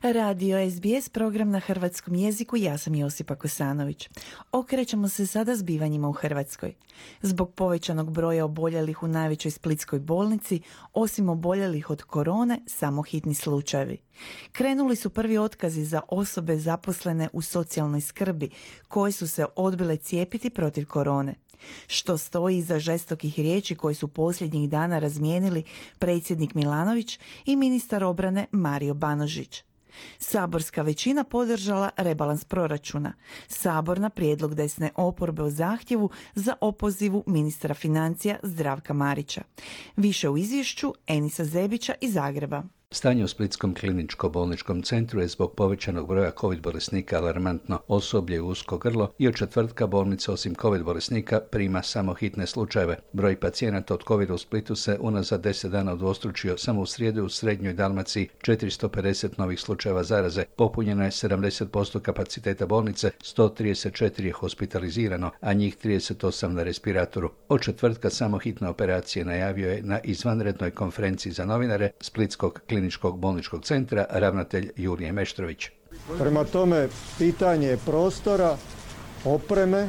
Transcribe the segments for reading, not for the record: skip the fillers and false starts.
Radio SBS, program na hrvatskom jeziku, ja sam Josipa Kosanović. Okrećemo se sada zbivanjima u Hrvatskoj. Zbog povećanog broja oboljelih u najvećoj splitskoj bolnici, osim oboljelih od korone, samo hitni slučajevi. Krenuli su prvi otkazi za osobe zaposlene u socijalnoj skrbi, koje su se odbile cijepiti protiv korone. Što stoji iza žestokih riječi koje su posljednjih dana razmijenili predsjednik Milanović i ministar obrane Mario Banožić. Saborska većina podržala rebalans proračuna. Sabor na prijedlog desne oporbe o zahtjevu za opozivu ministra financija Zdravka Marića. Više u izvješću Enisa Zebića iz Zagreba. Stanje u Splitskom kliničko-bolničkom centru je zbog povećanog broja COVID bolesnika alarmantno. Osoblje je usko grlo i od četvrtka bolnica osim COVID bolesnika prima samo hitne slučajeve. Broj pacijenata od COVID u Splitu se unazad 10 dana udvostručio. Samo u srijedu u Srednjoj Dalmaciji 450 novih slučajeva zaraze. Popunjeno je 70% kapaciteta bolnice, 134 je hospitalizirano, a njih 38 na respiratoru. Od četvrtka samo hitne operacije najavio je na izvanrednoj konferenciji za novinare Splitskog kliničkog bolničkog centra ravnatelj Julije Meštrović. Prema tome, pitanje je prostora, opreme,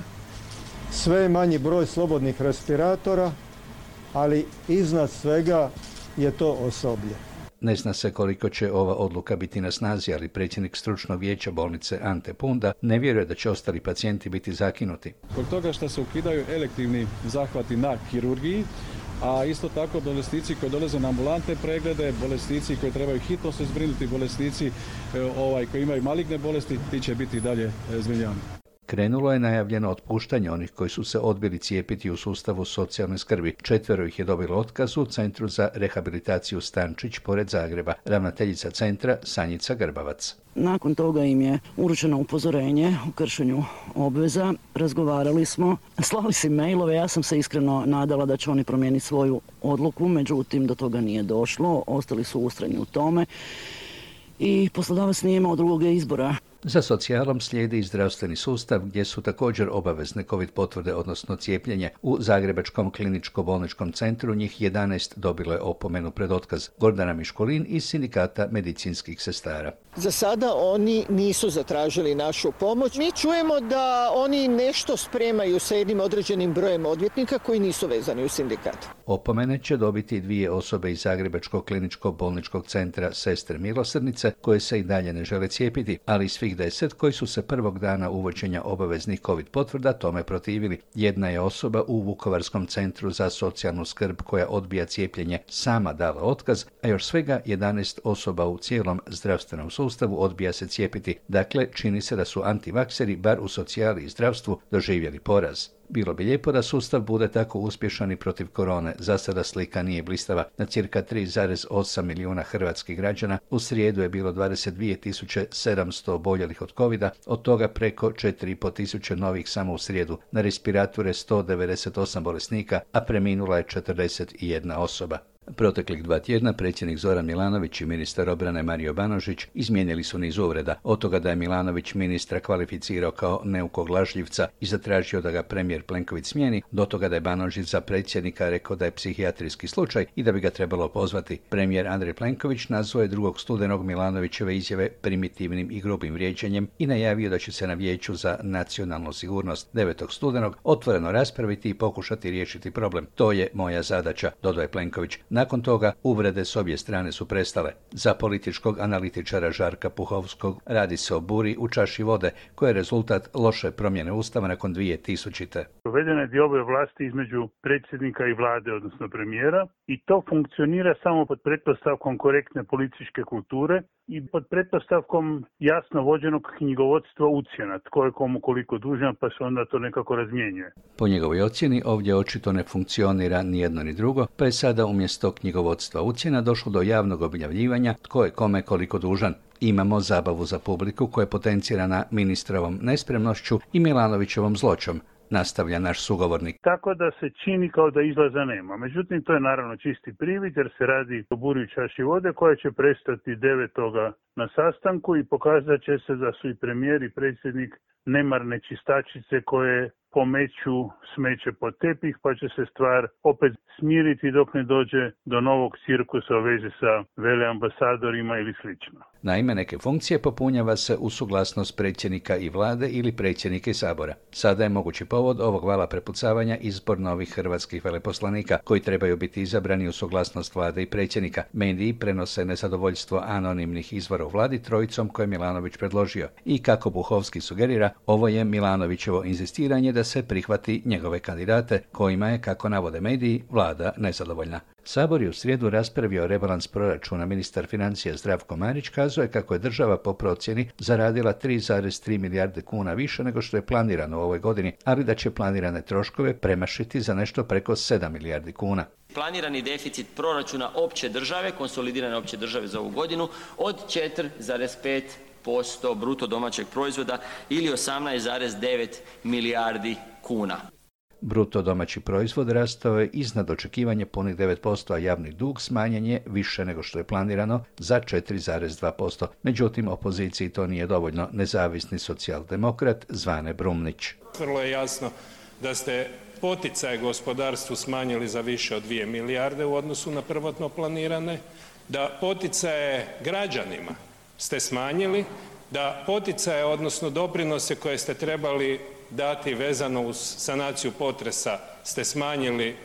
sve manji broj slobodnih respiratora, ali iznad svega je to osoblje. Ne zna se koliko će ova odluka biti na snazi, ali predsjednik stručnog vijeća bolnice Ante Punda ne vjeruje da će ostali pacijenti biti zakinuti. Zbog toga što se ukidaju elektivni zahvati na kirurgiji, a isto tako bolesnici koji dolaze na ambulantne preglede, bolesnici koji trebaju hitno se zbrinuti, bolesnici koji imaju maligne bolesti, ti će biti dalje zbrinjavani. Krenulo je najavljeno otpuštanje onih koji su se odbili cijepiti u sustavu socijalne skrbi. 4 ih je dobilo otkaz u Centru za rehabilitaciju Stančić pored Zagreba. Ravnateljica centra Sanjica Grbavac. Nakon toga im je uručeno upozorenje o kršenju obveza. Razgovarali smo, slali si mailove, ja sam se iskreno nadala da će oni promijeniti svoju odluku, međutim do toga nije došlo, ostali su ustrajni u tome i poslodavac nije imao drugog izbora. Za socijalom slijedi i zdravstveni sustav gdje su također obavezne COVID potvrde, odnosno cijepljenje. U Zagrebačkom kliničko-bolničkom centru njih 11 dobilo je opomenu pred otkaz. Gordana Miškolin iz Sindikata medicinskih sestara. Za sada oni nisu zatražili našu pomoć. Mi čujemo da oni nešto spremaju sa jednim određenim brojem odvjetnika koji nisu vezani u sindikat. Opomene će dobiti 2 osobe iz Zagrebačkog kliničko-bolničkog centra Sestre milosrdnice koje se i dalje ne žele cijepiti, ali svih 10 koji su se prvog dana uvođenja obaveznih COVID potvrda tome protivili. Jedna je osoba u Vukovarskom centru za socijalnu skrb koja odbija cijepljenje sama dala otkaz, a još svega 11 osoba u cijelom zdravstvenom sustavu odbija se cijepiti. Dakle, čini se da su antivakseri, bar u socijali i zdravstvu, doživjeli poraz. Bilo bi lijepo da sustav bude tako uspješan i protiv korone. Za sada slika nije blistava. Na cirka 3,8 milijuna hrvatskih građana u srijedu je bilo 22.700 oboljelih od covida, od toga preko 4.500 novih samo u srijedu. Na respiratore 198 bolesnika, a preminula je 41 osoba. Proteklih 2 tjedna predsjednik Zoran Milanović i ministar obrane Mario Banožić izmijenili su niz uvreda. Od toga da je Milanović ministra kvalificirao kao neukog lažljivca i zatražio da ga premijer Plenković smijeni, do toga da je Banožić za predsjednika rekao da je psihijatrijski slučaj i da bi ga trebalo pozvati. Premijer Andrej Plenković nazvao je 2. studenog Milanovićeve izjave primitivnim i grubim vrijeđanjem i najavio da će se na Vijeću za nacionalnu sigurnost 9. studenog otvoreno raspraviti i pokušati riješiti problem. To je moja zadaća, dodao je Plenković. Nakon toga uvrede s obje strane su prestale. Za političkog analitičara Žarka Puhovskog radi se o buri u čaši vode koja je rezultat loše promjene Ustava nakon 2000. Provedena je dioba vlasti između predsjednika i vlade, odnosno premijera, i to funkcionira samo pod pretpostavkom korektne političke kulture i pod pretpostavkom jasno vođenog knjigovodstva ucjena, tko je komu koliko dužan, pa se onda to nekako razmjenjuje. Po njegovoj ocjeni ovdje očito ne funkcionira ni jedno ni drugo, pa je sada umjesto knjigovodstva ucjena došlo do javnog objavljivanja tko je kome koliko dužan. Imamo zabavu za publiku koja je potencirana ministrovom nespremnošću i Milanovićevom zloćom, nastavlja naš sugovornik. Tako da se čini kao da izlaza nema. Međutim, to je naravno čisti privid jer se radi o buri u čaši vode koja će prestati 9. na sastanku i pokazat će se da su i premijer i predsjednik nemarne čistačice koje pomeću smeće pod tepih, pa će se stvar opet smiriti dok ne dođe do novog cirkusa u vezi sa veleambasadorima ili slično. Naime, neke funkcije popunjava se u suglasnost predsjednika i vlade ili predsjednika i sabora. Sada je mogući povod ovog vala prepucavanja izbor novih hrvatskih veleposlanika, koji trebaju biti izabrani u suglasnost vlade i predsjednika. Mediji prenose nezadovoljstvo anonimnih izvora u vladi trojicom koje je Milanović predložio. I kako Buhovski sugerira, ovo je Milanovićevo inzistiranje da se prihvati njegove kandidate, kojima je, kako navode mediji, vlada nezadovoljna. Sabor je u srijedu raspravio rebalans proračuna. Ministar financija Zdravko Marić kazuje kako je država po procjeni zaradila 3,3 milijarde kuna više nego što je planirano u ovoj godini, ali da će planirane troškove premašiti za nešto preko 7 milijardi kuna. Planirani deficit proračuna opće države, konsolidirane opće države za ovu godinu, od 4,5% bruto domaćeg proizvoda ili 18,9 milijardi kuna. Bruto domaći proizvod rastao je iznad očekivanja punih 9%, a javni dug smanjen je više nego što je planirano za 4,2%. Međutim, opoziciji to nije dovoljno. Nezavisni socijaldemokrat Zvane Brumnić. Vrlo je jasno da ste poticaje gospodarstvu smanjili za više od 2 milijarde u odnosu na prvotno planirane, da poticaje građanima ste smanjili, da poticaje, odnosno doprinose koje ste trebali dati vezano uz sanaciju potresa ste smanjili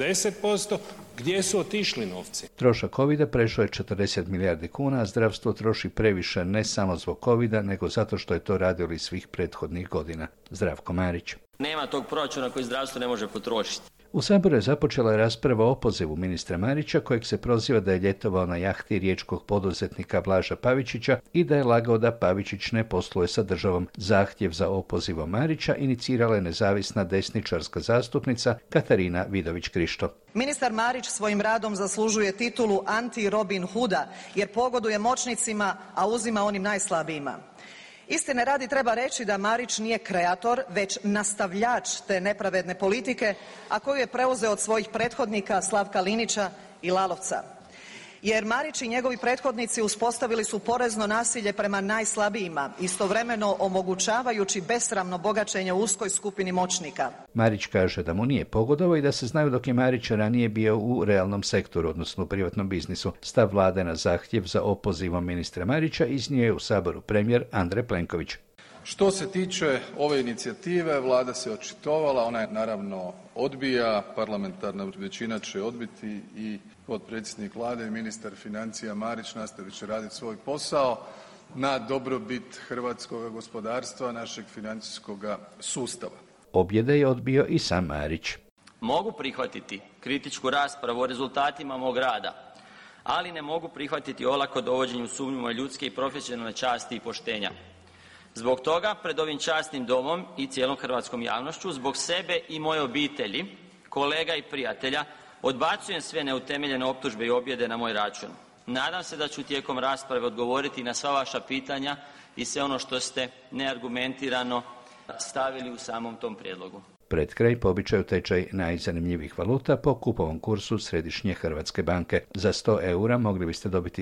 90%, gdje su otišli novci? Trošak covida prešao je 40 milijardi kuna, a zdravstvo troši previše ne samo zbog covida, nego zato što je to radilo i svih prethodnih godina. Zdravko Marić. Nema tog proračuna koji zdravstvo ne može potrošiti. U Saboru je započela rasprava o opozivu ministra Marića, kojeg se proziva da je ljetovao na jahti riječkog poduzetnika Blaža Pavičića i da je lagao da Pavičić ne posluje sa državom. Zahtjev za opozivom Marića inicirala je nezavisna desničarska zastupnica Katarina Vidović-Krišto. Ministar Marić svojim radom zaslužuje titulu anti-Robin Hooda jer pogoduje moćnicima, a uzima onim najslabijima. Istine radi treba reći da Marić nije kreator, već nastavljač te nepravedne politike, a koju je preuzeo od svojih prethodnika Slavka Linića i Lalovca. Jer Marić i njegovi prethodnici uspostavili su porezno nasilje prema najslabijima, istovremeno omogućavajući besramno bogaćenje u uskoj skupini moćnika. Marić kaže da mu nije pogodovao i da se znaju dok je Marić ranije bio u realnom sektoru, odnosno u privatnom biznisu. Stav vlade na zahtjev za opozivom ministra Marića iznio je u Saboru premijer Andrej Plenković. Što se tiče ove inicijative, vlada se očitovala, ona je naravno odbija, parlamentarna većina će odbiti i potpredsjednik vlade i ministar financija Marić nastavit će raditi svoj posao na dobrobit hrvatskog gospodarstva, našeg financijskog sustava. Objede je odbio i sam Marić. Mogu prihvatiti kritičku raspravu o rezultatima mog rada, ali ne mogu prihvatiti olako dovođenje u sumnju moje ljudske i profesionalne časti i poštenja. Zbog toga pred ovim časnim domom i cijelom hrvatskom javnošću, zbog sebe i moje obitelji, kolega i prijatelja, odbacujem sve neutemeljene optužbe i objede na moj račun. Nadam se da ću tijekom rasprave odgovoriti na sva vaša pitanja i sve ono što ste neargumentirano stavili u samom tom prijedlogu. Pred kraj po običaju tečaj najzanimljivijih valuta po kupovom kursu Središnje Hrvatske banke. Za 100 eura mogli biste dobiti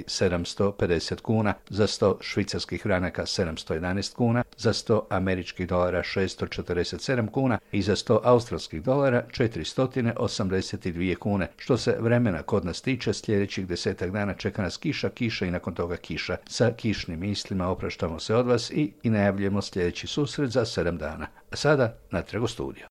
750 kuna, za 100 švicarskih franaka 711 kuna, za 100 američkih dolara 647 kuna i za 100 australskih dolara 482 kune. Što se vremena kod nas tiče, sljedećih 10 dana čeka nas kiša i nakon toga kiša. Sa kišnim mislima opraštamo se od vas i najavljujemo sljedeći susret za 7 dana. A sada natrag u studio.